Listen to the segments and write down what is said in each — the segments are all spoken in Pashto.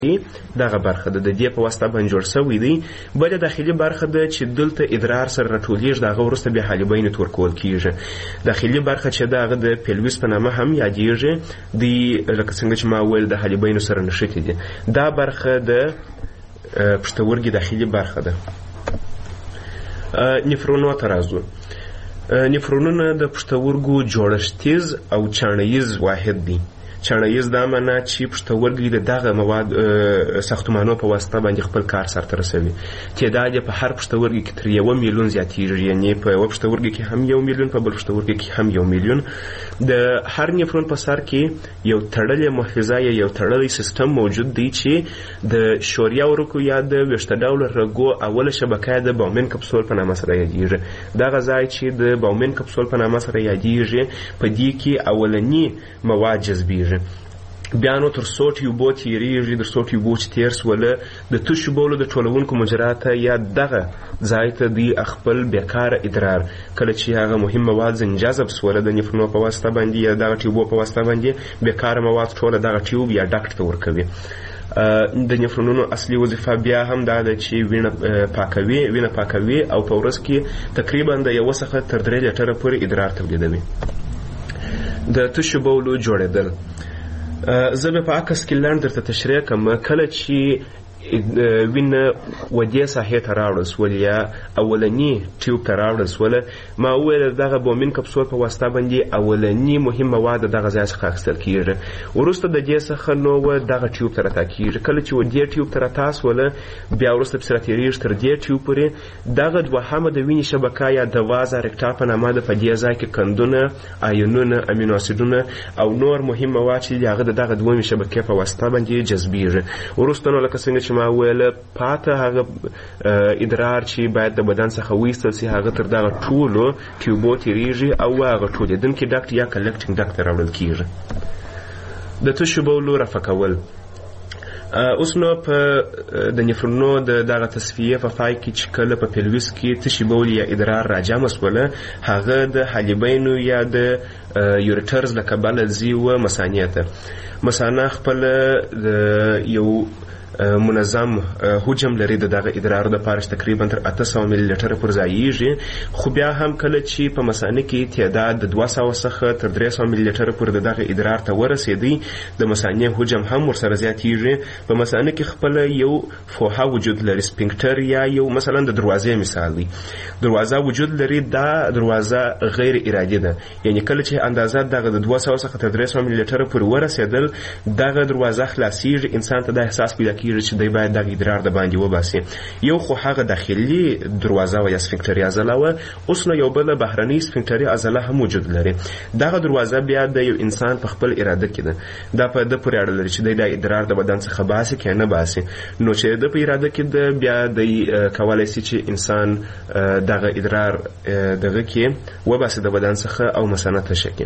دغه برخه ده د دې په واسطه باندې جوړ شوی دی. بله داخلي برخه ده چې دلته ادرار سره راټولیږي، د هغه وروسته بیا حالبین ته ورکول کیږي. داخلي برخه چې ده هغه د پیلویس په نامه هم یادیږي، دی لکه څنګه چې ما ویل د حالبینو سره نښتې دي. دا برخه د پښتورګي داخلي برخه ده. نفرونو ته راځو. نفرونونه د پښتورګو جوړښتیز او چاڼیز واحد دی. چاڼیز دا معنا چې پښتورګي د دغه مواد ساختمانو په واسطه باندې خپل کار سرته رسوي. تعداد په هر پښتورګي کې تر 1 میلیون زیاتیږي، یعنی په یو پښتورګي کې هم 1 میلیون، په بل پښتورګي کې هم 1 میلیون. د هر نفرون په سر کې یو تړلې محفظه یا یو تړلی سیستم موجود دی چې د شوریا ورکو یا د ویښته ډوله رګو اوله شبکه د باومن کپسول په نامه سره یادیږي. دغه ځای چې د باومن کپسول په نامه سره یادیږي په دې کې اولنی مواد جذبیږي. بیا نو تر څو ټیوبو تیریږي، تر څو ټیوبو چې تیر سوله د تشو بولو د ټولونکو مجرات یا دغه ځای ته دی خپل بیکاره ادرار کله چې هغه مهم مواد ځنجذب سوله د نفرونو په واسطه باندې یا دغه ټیوبو په واسطه باندې بیکاره مواد ټوله دغه ټیوب یا ډاکټ ته ورکوي. د نفرونونو اصلي وظیفه بیا هم دا ده چې وینه پاکوي او په ورځ کې تقریبا د 1 څخه تر 3 لیټره پورې ادرار تولیدوي. د تشو بولو جوړېدل زه به په عکس کې لنډ درته تشریح کوم. کله چې وینه ودې ساحې ته راوړل سول یا اولنی ټیوب ته راوړل سول، ما وویل دغه بومین کپسول په واسطه باندې اولنی مهم مواد دغه ځای څخه اخیستل کیږي، وروسته د دې څخه نو دغه ټیوب ته راتا کیږي. کله چې ودې ټیوب ته راتا سول بیا وروسته پسې راتېرېږي تر دې ټیوب پورې. دغه دوهمه د وینې شبکه یا د وازه رکټا په نامه ده. په دې ځای کې کندونه، آیونونه، امینو اسیدونه او نور مهم مواد چې هغه دغه دویمې شبکې په واسطه باندې جذبیږي. وروسته نو لکه څنګه چې ما ویل پاته هغه ادرار چې باید د بدن څخه وایستل سي هغه تر دغه ټولو ټیوبو تیریږي او هغه ټولېدونکي ډاکټ یا کلکټینګ ډاکټ ته راوړل کیږي. د تشو بولو رفع کول. اوس نو په د نفرونو د دغه تصفیه په پای کې چې کله په پیلویس کې تشي بول یا ادرار راجمع سوله، هغه د حالبینو یا د یوریټرز له کبله ځي و مثانې ته. مثانه خپل یو منظم حجم لري د دغه ادرار د پارش تقریبا تر 800 ملي لیټر پر ځایږي، خو بیا هم کله چې په مثانه کې تعداد د 200 څخه تر 300 ملي لیټر پر دغه ادرار ته ورسېدي، د مثانې حجم هم ورسره زیاتیږي. په مثانه کې خپل یو فوحه وجود لري، سپینکټر یا یو مثلا د دروازې مثال دی، دروازه وجود لري. دا دروازه غیر ارادي ده، یعنی کله چې اندازه دغه د 200 څخه تر 300 ملي لیټر پر ورسېدل دغه دروازه خلاصیږي، انسان ته د احساس پیدا کیږي چې دی باید دغه ادرار د باندې وباسي. یو خو هغه داخلي دروازه و یا سفنکټري عضله و، اوس نو یو بل بهرني سفنکټري عضله هم وجود لري. دغه دروازه بیا د یو انسان په خپل اراده کې ده، دا په د پورې اړه لري چې دی د ادرار د بدن څخه باسي که نه باسي. نو چې د په اراده کې ده بیا د کولای شي چې انسان دغه ادرار دغه کې وباسي د بدن څخه او مثانه ته شکي.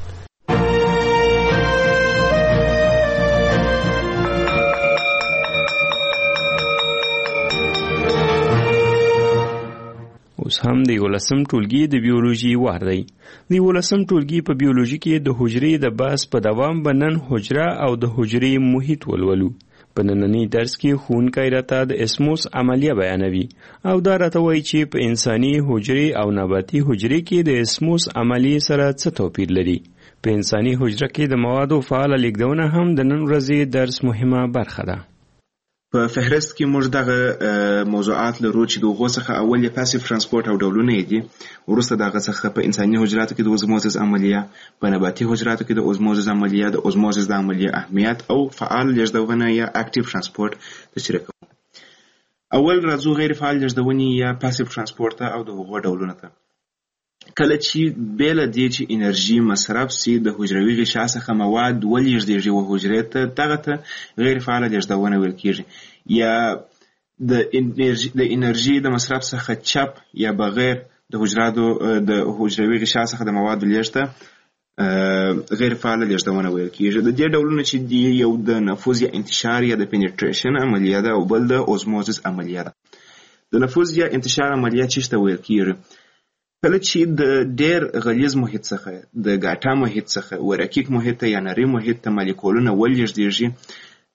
اوس هم د 11م ټولګي د بیولوژي وار دی. د 11م ټولګي په بیولوژي کې د حجرې د بحث په دوام به نن حجره او د حجرې محیط ولولو. په ننني درس کې ښوونکی راته د اسموس عملیه بیانوي او دا راته وایي چې په انساني حجرې او نباتي حجرې کې د اسموس عملیې سره څه توپیر لري. په انساني حجره کې د موادو فعاله لیږدونه هم د نن ورځې درس مهمه برخه ده. په فهرست کې موږ دغه موضوعات لرو چې دغه څخه اول یې پاسیو ترانسپورت او ډولونه دي، وروسته دغه څخه په انساني حجراتو کې د اوزموزس عملیه، په نباتي حجراتو کې د اوزموزس عملیه، د اوزموزس د عملیه اهمیت او فعال لیږدونه یا اکټیو ترانسپورت تشریح کوو. اول راځو غیر فعال لیږدونې یا پاسیو ترانسپورت او د هغو ډولونه ته. کله چې بیله دې چې انرژي مصرف سي د حجروي غشا څخه مواد ولېږدېږي و حجرې ته، دغه ته غیر فعاله لیږدونه ویل کېږي. یا د انرژي د مصرف څخه چپ یا بغیر د حجروي غشا څخه د موادو لیږد غیر فعاله لیږدونه ویل کېږي. د دې ډولونه چې دي یو د نفوذ یا انتشار یا د پینیټریشن عملیه ده او بل د اوزموزس عملیه ده. د نفوذ یا انتشار عملیه څه ته ویل کېږي؟ کله چې د ډېر غلیظ محیط څخه د ګاټا محیط څخه ورکیک محیط ته یا نری محیط ته مالیکولونه ولېږدېږي،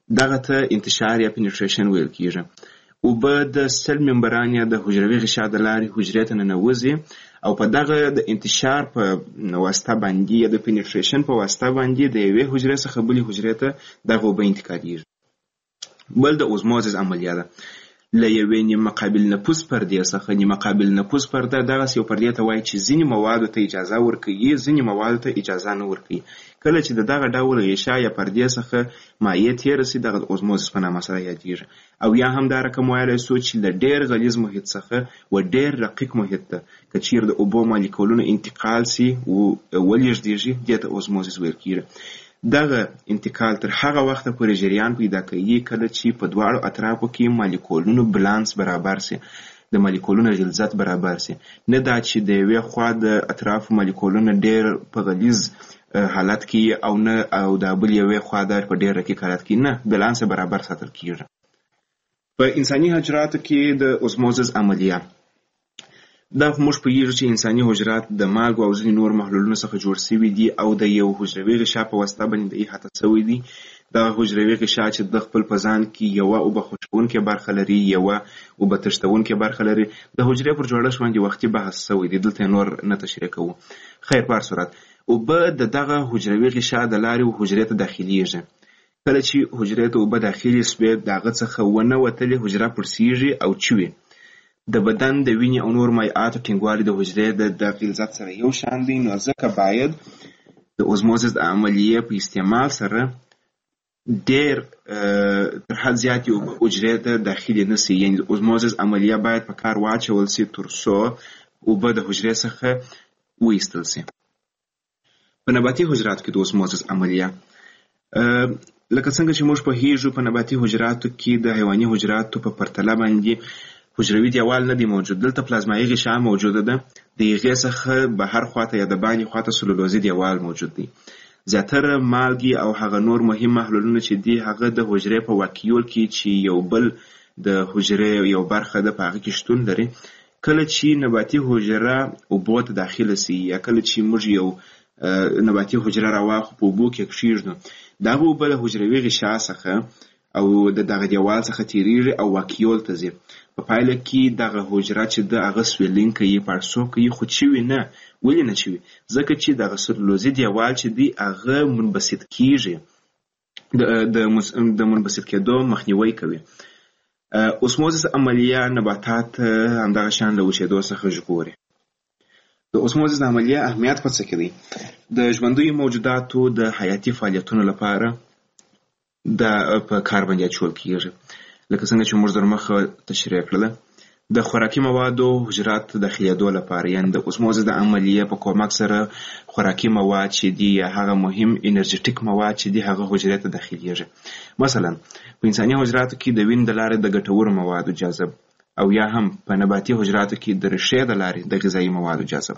دغه ته انتشار یا پینټریشن ویل کیږي. اوبه د سل ممبران یا د حجروي غشا د لارې حجرې ته ننوځي او په دغه د انتشار په واسطه باندې یا د پینټریشن په واسطه باندې د یوې حجرې څخه بلې حجرې ته دغه اوبه انتقالېږي. بل د اوزموزس عملیه ده. له یوې نیمه قابل نفوذ پردې څخه نیمه قابل نفوذ پرده دغسې یو پردې ته وایي چې ځینې موادو ته اجازه ورکوي، ځینې موادو ته اجازه نه ورکوي. کله چې د دغه ډول غشا یا پردې څخه مایع تېره سي دغه اوزموزس په نامه سره یادېږي. او یا هم دا رقم ویلی سو چې له ډېر غلیظ محیط څخه و ډېر رقیق محیط ته که چیرې د اوبو مالیکولونه انتقال سي ولېږدېږي دې ته اوزموزس ویل کېږي. دغه انتقال تر هغه وخته پورې جریان پیدا کوي کله چې په دواړو اطرافو کې مالیکولونو بالانس برابر سي، د مالیکولونو غلظت برابر سي. نه دا چې د یوې خوا د اطرافو مالیکولونه ډېر په غلیظ حالت کې او نه او د بل یوې خوا د په ډېر رقیق حالت کې، نه، بالانس برابر ساتل کېږي. په انساني حجراتو کې د اوزموزس عملیه دا موږ پوهیږو چې انساني حجرات د مالګو او ځینې نور محلولونو څخه جوړ شوي دي او د یو حجروي غشا په واسطه باندې احاطه شوي دي. دغه حجروي غشا چې د خپل په ځان کې یوه اوبه خوشبونکې برخه لري، یوه اوبه تښتونکې برخه لري. د حجرې پر جوړښت باندې وختي بحث شوی دی، دلته نور نه تشریح کوو. خیر، په هر صورت اوبه د دغه حجروي غشا د لارې حجرې ته داخلیږي. کله چې حجرې ته اوبه داخلي سوې د هغه څخه ونه وتلې حجره پړسیږي او چوي. د بدن د وینې او نور مایعاتو ټینګوالی د حجرې د غلظت سره یو شان دی، نو ځکه باید د اوزموزس د عملیې په استعمال سره ډېر تر حد زیاتې اوبه حجرې ته داخلي نه سي. یعنې د اوزموزس عملیه باید په کار واچول سي تر څو اوبه د حجرې څخه وایستل سي. په نباتي حجراتو کې د اوزموزس عملیه لکه څنګه چې موږ پوهیږو په نباتي حجراتو کې د حیواني حجراتو په پرتله باندې حجروي دیوال نه دی موجود. دلته پلازمایي غشا موجوده ده، د هغې څخه بهر خواته یا د باندې خواته سلولوزي دیوال موجود دی. زیاتره مالګې او هغه نور مهم محلولونه چې دي هغه د حجرې په واکیول کې چې یو بل د حجرې یو برخه ده په هغه کې شتون لري. کله چې نباتي حجره اوبو ته داخله سي یا کله چې موږ یو نباتي حجره راواخو په اوبو کې کښېږدو، دغه اوبه له حجروي غشا څخه او د دغه دیوال څخه تیریږي او واکیول ته ځي. په پایله کې دغه حجره چې د هغه سویلینګ کوي، پړسو کوي، خو چوي نه. ولې نه چوي؟ ځکه چې دغه سلولوزي دیوال چې دی هغه منبسط کیږي، د منبسط کېدو مخنیوی کوي. اوسموزس عملیه نباتات همدغه شان له وچېدو څخه ژغوري. د اوسموزس عملیه اهمیت په څه کې دی؟ د ژوندیو موجوداتو د حیاتي فعالیتونو لپاره په کار باندې اچول کیږي. لکه څنګه چې موږ درمخه تشریح کړله، د خوراکي موادو حجرات داخلېدو لپاره، یعنې د اوسموزس د عملیې په کومک سره خوراکي مواد چې دي یا هغه مهم انرژیټیک مواد چې دي هغه حجرې ته داخلېږي. مثلا په انساني حجراتو کې د وینې د لارې د ګټورو موادو جذب او یا هم په نباتي حجراتو کې د ریښې د لارې د غذایي موادو جذب.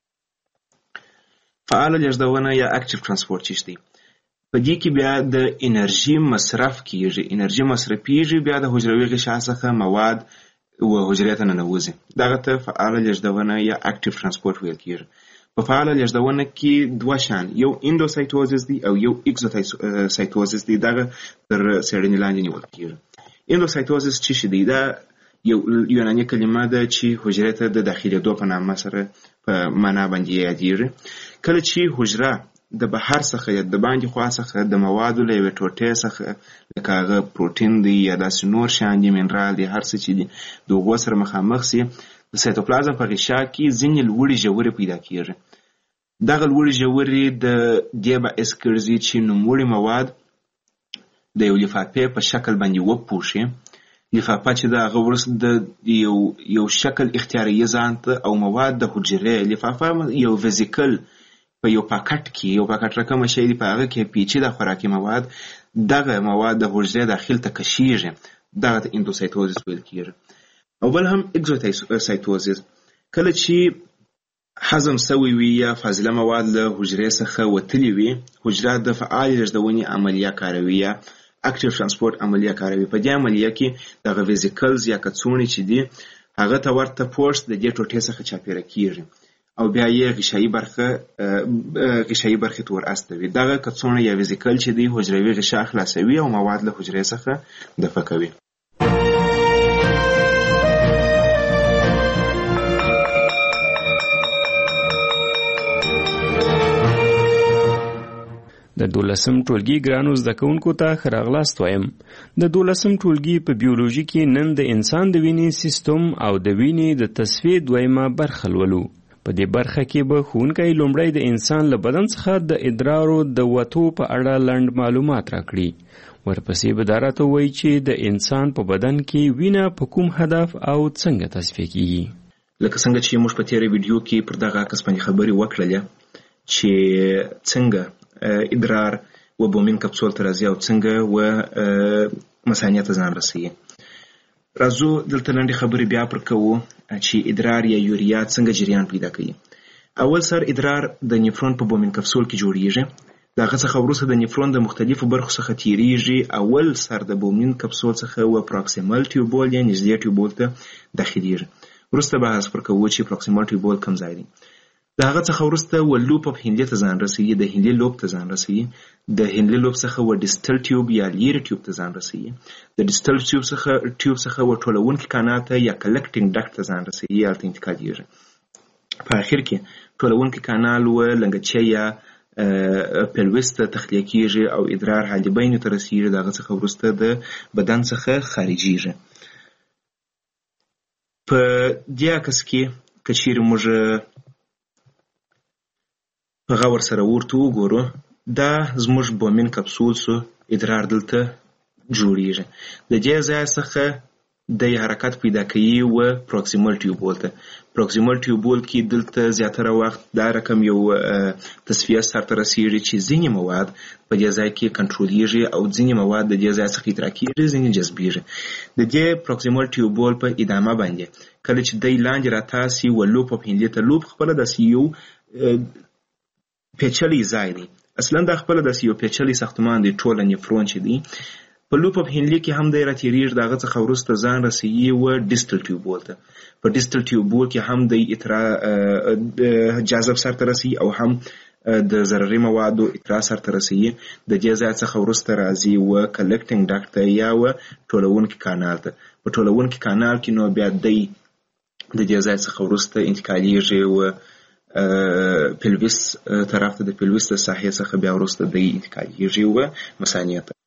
فعاله لېږدونه یا اکټیو ترانسپورټ چې دی، په دې کې بیا د انرژي مصرف کیږي، انرژي مصرفیږي، بیا د حجروي غشا څخه مواد و حجرې ته ننوځي. دغه ته فعاله لېږدونه یا اکټیو ترانسپورټ ویل کیږي. په فعاله لېږدونه کې دوه شان، یو اندوسایتوزس دی او یو اکزوسایتوزس دی. دغه تر څېړنې لاندې نیول کیږي. اندوسایتوزس چې دی دا یو یوناني کلمه ده چې حجرې ته د داخلېدو په نامه سره په معنا باندې یادېږي. کله چې حجره د بهر څخه یا د باندې خوا څخه د موادو له یوې ټوټې څخه لکه هغه پروټین دی یا داسې نور شیان دي، منرال دی، هر څه چې دي د هغو سره مخامخ سي، د سایتوپلازم په غشا کې ځینې لوړې ژورې پیدا کیږي. دغه لوړې ژورې د دې باعث ګرځي چې نوموړي مواد د یو لفافې په شکل باندې وپوښي. لفافه چې د هغه وروسته د یو شکل اختیاروي ځان ته او مواد د حجرې لفافه یو ویزیکل په یو پاکټ کې یو پاکټ رقم شی دی، په هغه کې پیچیده خوراکي مواد، دغه مواد د حجرې داخل ته کشیږي. دغه ته اندوسایتوزس ویل کیږي. او بل هم اکزوسایتوزس، کله چې هضم سوی وي یا فاضله مواد له حجرې څخه وتلي وي، حجره د فعال لېږدونې عملیه کاروي یا اکټیو ترانسپورټ عملیه کاروي. په دې عملیه کې دغه ویزیکلز یا کڅوړې چې دي هغه ته ورته پوسټ د دې ټوټې څخه چاپېره کیږي او بیا یې غشایي برخې ته ور استوي. دغه کڅوړه یا ویزیکل چې دی حجروي غشا خلاصوي او مواد له حجرې څخه دفع کوي. د 12م ټولګي ګرانو زده کوونکو ته ښه راغلاست وایم. د 12م ټولګي په بیولوژي کې نن د انسان د وینې سیستم او د وینې د تصفیې دویمه برخه لولو. په دې برخه کې به ښوونکی لومړی د انسان له بدن څخه د ادرارو د وتو په اړه لنډ معلومات راکړي. ورپسې به دا راته ووایي چې د انسان په بدن کې وینه په کوم هدف او څنګه تصفیه کیږي. لکه څنګه چې موږ په تیره ویډیو کې پر دغه عکس باندې خبرې وکړلې چې څنګه ادرار و بومین کپسول ته راځي او څنګه و مثانې ته ځان رسوي. راځو دلته لنډې خبرې بیا پر کوو چې ادرار یا یوریا څنګه جریان پیدا کوي. اول سر ادرار د نیفرون په بومین کپسول کې جوړیږي. د هغه څخه وروسته د نیفرون د مختلفو برخو څخه تیریږي. اول سر د بومین کپسول څخه و پروکسیمل ټیوبول یا نږدې ټیوبول ته داخليږي. وروسته بحث پر کوو چې پروکسیمل ټیوبول کوم ځای دی. د هغه څخه وروسته و لوپ اف هینلې ته ځان رسوي. د هینلې لوب ته ځان رسوي. د هینلې لوب څخه و ډیسټل ټیوب یا لیری ټیوب ته ځان رسوي. د ډیسټل ټیوب څخه و ټولونکي کانال ته یا کلکټینګ ډکټ ته ځان رسوي یا ته انتقالېږي. په اخر کې ټولونکي کانال و لنګچې یا پلویس ته تخلیه کیږي او ادرار حالبینو ته رسیږي. د هغه څخه وروسته د بدن څخه خارجیږي. په دې عکس کې که چیرې موږ په غور سره ورته وګورو، دا زموږ بومین کپسول سو ادرار دلته جوړیږي. د دې ځای څخه د حرکت پیدا کوي و پروکسیمل ټیوبول ته. پروکسیمل ټیوبول کې دلته زیاتره وخت دا رقم یو تصفیه سرته رسیږي چې ځینې مواد په دې ځای کې کنټرولېږي او ځینې مواد د دې ځای څخه ادرار کېږي، ځینې جذبېږي. د دې پروکسیمل ټیوبول په ادامه باندې کله چې دی لاندې راتاسي و لوپ اف هینلې ته، لوپ خپله داسې یو پیچلی ځای دی. اصلا دا خپله داسې یو پیچلی ساختمان دی. ټوله نیفرون چې دی په لوپ اف هینلې کې هم دی راتېرېږي. د هغه څخه وروسته ځان رسوي و ډیسټل ټیوبول ته. په ډیسټل ټیوبول کې هم دی جاذب سرته رسوي او هم د ضرري موادو اطراء سرته رسوي. د دې ځای څخه وروسته راځي و کلکټینګ ډکټ ته یا و ټولونکي کانال ته. په ټولونکي کانال کې نو بیا دی د دې ځای څخه وروسته انتقالېږي و پلویس طرف ته. د پلویس د ساحې څخه بیا وروسته دی انتقالېږي و مثانې ته.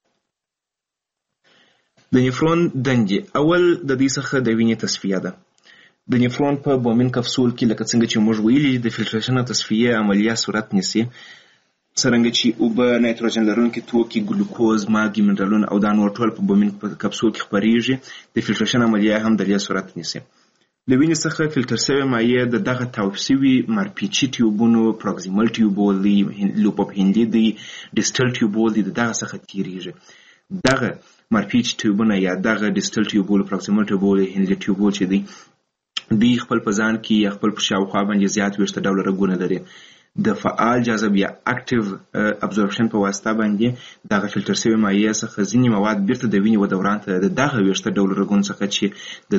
د نیفرون دندې اول د دې څخه د وینې تصفیه ده. د نیفرون په بومین کپسول کې لکه څنګه چې موږ ویلي د فلټریشن او تصفیې عملیه صورت نیسي. څرنګه چې اوبه، نایتروجن لرونکي توکي، ګلوکوز، مالګې، منرالونه او دا نور ټول په بومین کپسول کې خپریږي. د فلټریشن عملیه هم د دې صورت نیسي. له وینې څخه فلټر شوې مایع د دغه تاوپ شوي مارپیچي ټیوبونو، پروکسیمل ټیوبول دی، لوپ اف هینلې دی، ډیسټل ټیوبول دی، د دغه څخه تیریږي. دغه مارپیچ ټیوبونه یا دغه ډیسټل ټیوبول، پروکسیمل ټیوبول، هینلې ټیوبول چې دی دوی خپل په ځان کې یا خپل په شاوخوا باندې زیات ویشته ډوله رګونه لري. د فعال جاذب یا اکټیو ابزورپشن په واسطه باندې دغه فلټر شوی مایع څخه ځینې مواد بیرته د وینې و دوران ته د دغه ویشته ډوله رګونو څخه چې د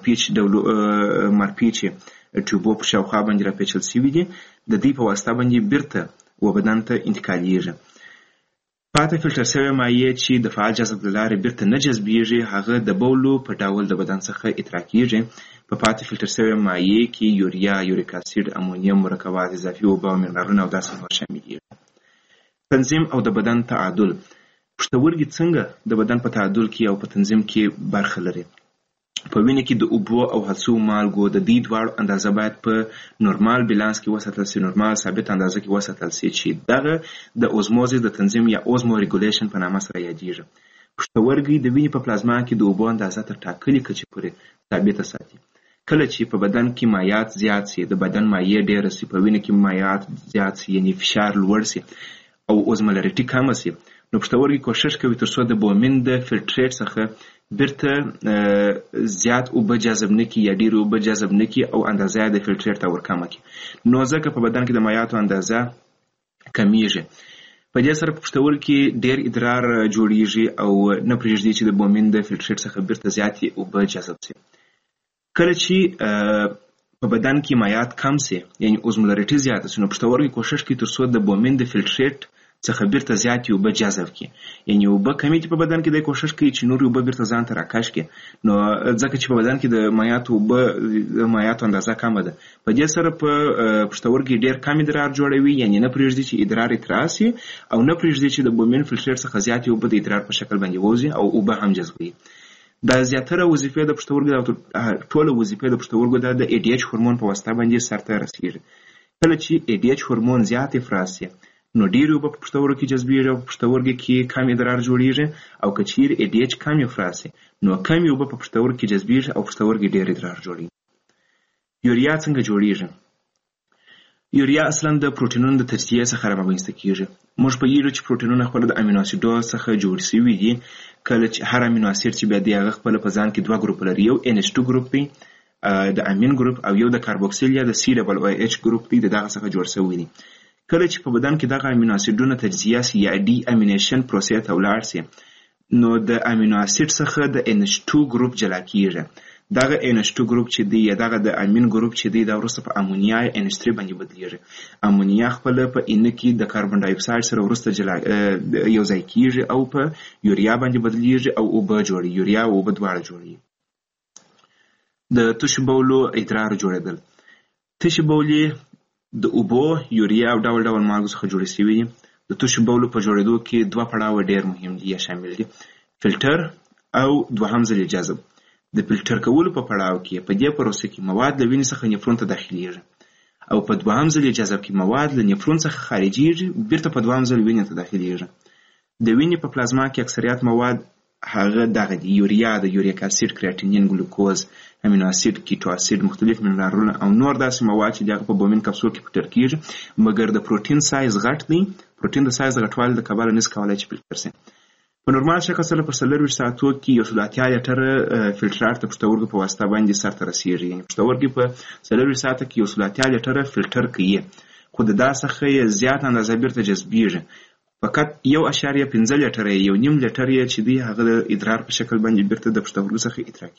مارپیچ ټیوبو په شاوخوا باندې راپیچل شوي دي د دې په واسطه باندې بیرته و بدن ته انتقالېږي. پاتې فلټر شوی مایع چې د فعال جاذب له لارې بیرته نه جذبېږي هغه د بولو په ډول د بدن څخه اطراح کېږي. په پاتې فلټر شوی مایع کې یوریا، یوریک اسید، امونیم، مرکبات اضافي اوبه او منرالونه او داسې نور شاملېږي. تنظیم او د بدن تعادل. پښتورګي څنګه د بدن په تعادل کې او په تنظیم کې برخه لري. په وینې کې د اوبو او هڅو مالګو د دې دواړو اندازه باید په نورمال بیلانس کې وساتل شي، نورمال ثابت اندازه کې وساتل شي چې دغه د اوزموزس د تنظیم یا اوزمو ریګولیشن په نامه سره یادېږي. پښتورګي د وینې په پلازما کې د اوبو اندازه تر ټاکلې کچې پورې ثابته ساتي. کله چې په بدن کې مایعات زیات شي، د بدن مایع ډېره شي، په وینې کې مایعات زیات شي یعنی فشار لوړ شي او اوزمولریټي کمه شي، نو پښتورګي کوشش کوي ترڅو د بومین د فلټریټ څخه بیرته زیات اوبه جذب نه کړي یا ډېرې اوبه جذب نه کړي او اندازه یې د فلټریټ ته ورکمه کړي. نو ځکه په بدن کې د مایعاتو اندازه کمیږي. په دې سره په پښتورګي کې ډېر ادرار جوړیږي او نه پرېږدي چې د بومین د فلټریټ څخه بیرته زیاتې اوبه جذب شي. کله چې په بدن کې مایعات کم سي یعنی اوزمولریټي زیاته سي نو پښتورګي کوشش کوي تر څو د بومین د فلټریټ څخه بیرته زیاتې اوبه جذب کړي یعنی اوبه کمې دي په بدن کې د کوشش کوي چې نور اوبه بیرته ځان ته راکش کړي نو ځکه چې په بدن کې د مایعاتو اندازه کمه ده په دې سره په پښتورګي ډېر کم ادرار جوړوي یعنی نه پرېږدي چې ادرار اترا سي او نه پرېږدي چې د بومین فلټریټ څخه زیاتې اوبه د ادرار په شکل باندې ووځي او اوبه هم جذبوي دا زیاتره وظیفې د پښتورګو او ټوله وظیفې د پښتورګو د ADH هورمون په واسطه باندې سرته رسیږي کله چې ADH هورمون زیات افراز سي نو ډېرې اوبه په پښتورګو کې جذبېږي او په پښتورګو کې کم ادرار جوړېږي او که چیرې ADH کم افراز سي نو کمې اوبه په پښتورګو کې جذبېږي او پښتورګي ډېر ادرار جوړوي یوریا څنګه جوړېږي یوریا اصلا د پروټینونو د تجزیې څخه رامنځته کېږي موږ پوهېږو چې پروټینونه خپله د امینو اسیدو څخه جوړ سوي دي کله چې هر امینو اسید چې بیا دی هغه خپله په ځان کې 2 ګروپ لري یو NH2 ګروپ دی د امین ګروپ او یو د کاربوکسیل یا د COOH ګروپ دی دغه څخه جوړ سوی دی کله چې په بدن کې دغه امینو اسیدونه تجزیه سي یا ډي امینیشن پروسې ته ولاړ سي نو د امینو اسید څخه د NH2 ګروپ جلا کیږي دغه NH2 ګروپ چې دی یا دغه د امین ګروپ چې دی دا وروسته په امونیا NH3 باندې بدلیږي امونیا خپل په ان کې د کاربن ډای اکساید سره وروسته جلا یو ځای کیږي او په یوریا باندې بدلیږي او اوبه جوړي یوریا او اوبه دواړه جوړي د تشو بولو ادرار جوړېدل تشو بولې د اوبو یوریا او ډول ډول مالګو څخه جوړې شوي دي د تشو بولو په جوړېدو کې 2 پړاوه ډېر مهم دي یا شامل دي فلټر او دوهم ځل جذب د فلټر کولو په پړاو کې په دې پروسه کې مواد له وینې څخه نفرون ته داخليږي او په دوهم ځل جذب کې مواد له نفرون څخه خارجيږي بیرته په دوهم ځل وینې ته داخليږي د وینې په پلازما کې اکثریت مواد هغه دغه دی یوریا د یوریک اسید کریاتینین ګلوکوز امینو اسید کیټو اسید مختلف منرالونه او نور داسې مواد چې دغه په بومین کپسول کې فلټر کیږي مګر د پروتین سایز غټ دی پروتین د سایز غټوالی د کبله نس کولای چې فلټر شي په نورمال شکل سره په 40 ساعتو کې 180 لیټر فلټرات د پښتورګو په واسطه باندې سرته رسیږي یعنی پښتورګي په 40 ساعت کې 180 لیټر فلټر کوي خو د دا څخه زیات اندازه بیرته جذبېږي فقط 1.5 لیټر یو نیم لیټر چې دی هغه د ادرار په شکل باندې بیرته د پښتورګو څخه ادرار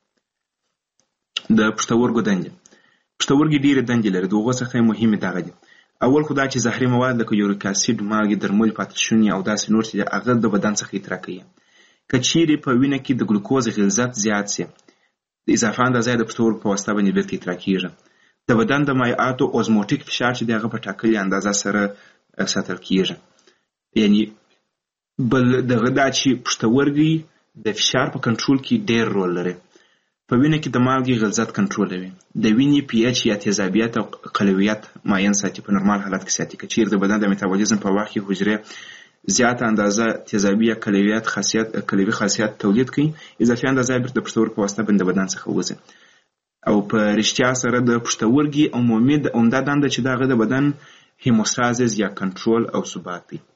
کیږي د پښتورګو دندې پښتورګي ډېرې دندې لري دغه څخه مهمه دغه دي اول خو دا چې زهري مواد لکه یوریک اسید مالګې درمل پاتشونی او داسې نور چې هغه د بدن څخه ادرار کوي که چیرې په وینه کې د ګلوکوز غلظت زیات سي د اضافه اندازه د پښتورګو په واسطه باندې بیرته ادرار کیږي د بدن د مایعاتو اوزموټیک فشار چې دغه په ټاکلې اندازه سره ساتل کیږي یعنی بل دغه دا چې پښتورګي د فشار په کنټرول کې ډېر رول لري په وینه کې د مالګې غلظت کنټرولوي د وینې پی ایچ یا تیزابیت او قلویت معین ساتي په نورمال حالت کې ساتي که چیرې د بدن د میتابولیزم په وخت کې حجرې زیات اندازه تیزابي یا قلوي خاصیت تولید کوي اضافي اندازه بیرته د پښتورګو په واسطه باندې د بدن څخه وځي او په رښتیا سره د پښتورګي عمومي عمده دنده چې دغه د بدن هیموستازیس یا کنټرول او ثبات دی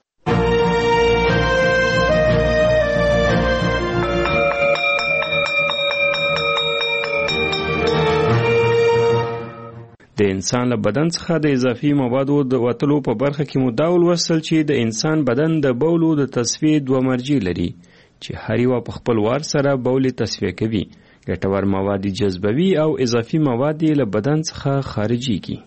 د انسان له بدن څخه د اضافي موادو د وتلو په برخه کې مو دا ولوستل چې د انسان بدن د بولو د تصفیې 2 مرجع لري چې هر یو په خپل وار سره بول تصفیه کوي ګټور مواد جذبوي او اضافي مواد له بدن څخه خارجيږي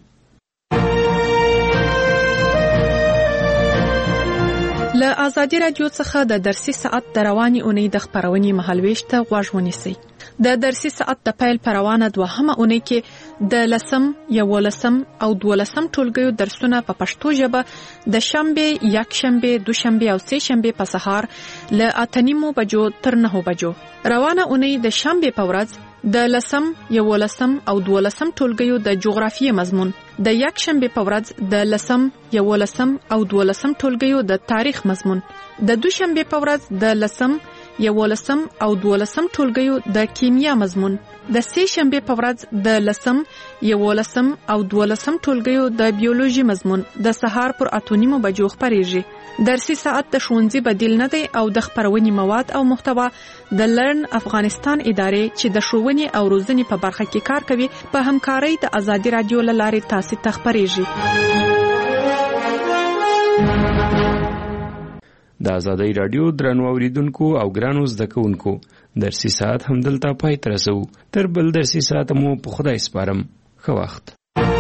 له آزادي رادیو څخه د درسي ساعت د رواني اونۍ د خبرونې مهالويش ته غوږ ونیسئ د درسي ساعت د پیل پروانه دوهمه اونۍ کې د 10 11 او 12 ټولګیو درسونه په پښتو ژبه د شنبه یکشنبه دوشنبه او سه شنبه په سهار له 8:30 بجو تر 9 بجو روانه اونۍ د شنبه په ورځ د 10 11 او 12 ټولګیو د جغرافیې مضمون د یکشنبه په ورځ د 10 11 او 12 ټولګیو د تاریخ مضمون د دوشنبه په ورځ د 10 11 او 12 ټولګیو د کیمیا مضمون د سه شنبه په ورځ د 10 11 او 12 ټولګیو د بیولوژي مضمون د سهار پر 8:30 بجو خبريږي درسي ساعت د ښوونځي بدیل نه دی او د خبرونې مواد او محتوا د لرن افغانستان ادارې چې د ښوونې او روزنې په برخه کې کار کوي په همکارۍ د آزادي رادیو لارې تاسو ته خبريږي د آزادۍ رادیو درنو اوریدونکو او ګرانو زده کوونکو درسي ساعت هم دلته پای ته رسو تر بل درسي ساعت مو په خدای سپارم ښه وخت.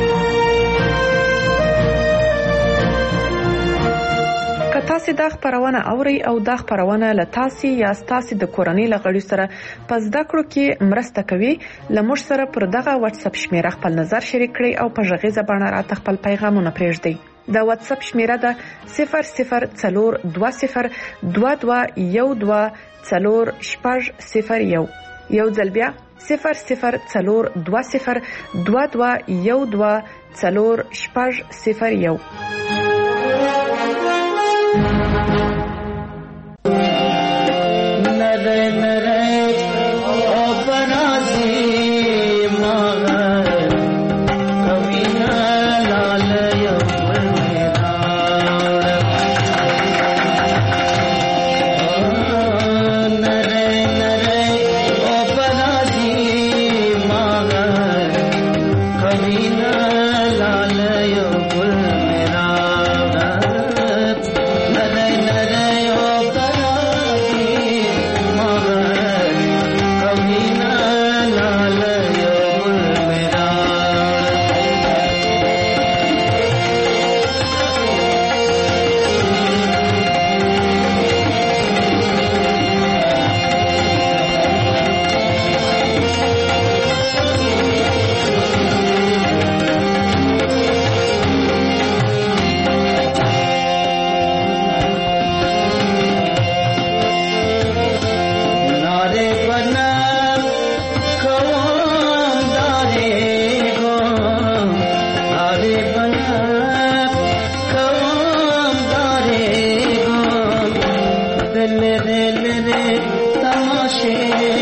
که تاسو دا خبرونه اوري او دا خبرونه له تاسو یا تاسو د کورنۍ لغړي سره پس دا کړو کې مرسته کوي لمر سره پر دغه واتس اپ شمیره خپل نظر شریک کړئ او په ژغې زبانه را خپل پیغامونه پرېږدئ. دا واتس اپ شمیره ده 004212124001 یو ځل بیا 004212124001. Tamaşe